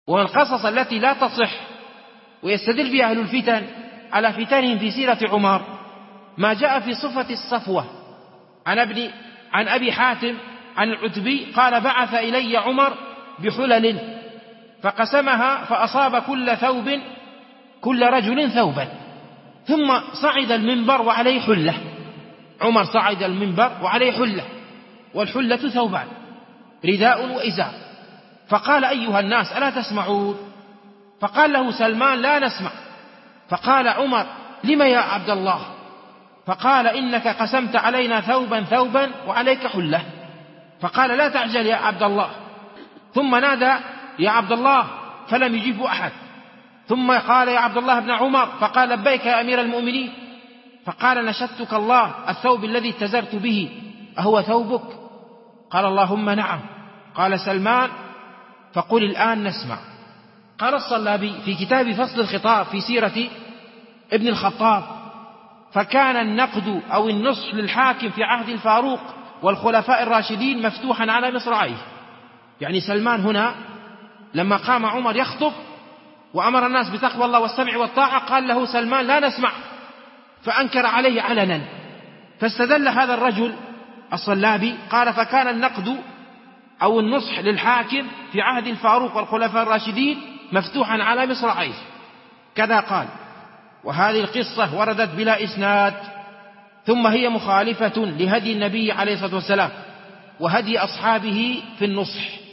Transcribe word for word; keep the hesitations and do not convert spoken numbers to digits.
ومن القصص التي لا تصح ويستدل بها أهل الفتن على فتنهم في سيرة عمر ما جاء في صفة الصفوة عن ابن عن أبي حاتم عن العتبي قال: بعث إلي عمر بحلل فقسمها فأصاب كل ثوب كل رجل ثوبا، ثم صعد المنبر وعليه حلة. عمر صعد المنبر وعليه حلة، والحلة ثوبان، رداء وإزار. فقال: أيها الناس ألا تسمعون؟ فقال له سلمان: لا نسمع. فقال عمر: لم يا عبد الله؟ فقال: إنك قسمت علينا ثوبا ثوبا وعليك حلة. فقال: لا تعجل يا عبد الله. ثم نادى: يا عبد الله، فلم يجيب أحد. ثم قال: يا عبد الله بن عمر، فقال: لبيك يا أمير المؤمنين. فقال: نشدتك الله، الثوب الذي اتزرت به أهو ثوبك؟ قال: اللهم نعم. قال سلمان: فقل الآن نسمع. قال الصلابي في كتاب فصل الخطاب في سيرة ابن الخطاب: فكان النقد أو النصح للحاكم في عهد الفاروق والخلفاء الراشدين مفتوحا على مصراعيه. يعني سلمان هنا لما قام عمر يخطب وأمر الناس بتقوى الله والسمع والطاعة قال له سلمان: لا نسمع، فأنكر عليه علنا. فاستدل هذا الرجل الصلابي قال: فكان النقد أو النصح للحاكم في عهد الفاروق والخلفاء الراشدين مفتوحا على مصراعيه. كذا قال. وهذه القصة وردت بلا إسناد، ثم هي مخالفة لهدي النبي عليه الصلاة والسلام وهدي أصحابه في النصح.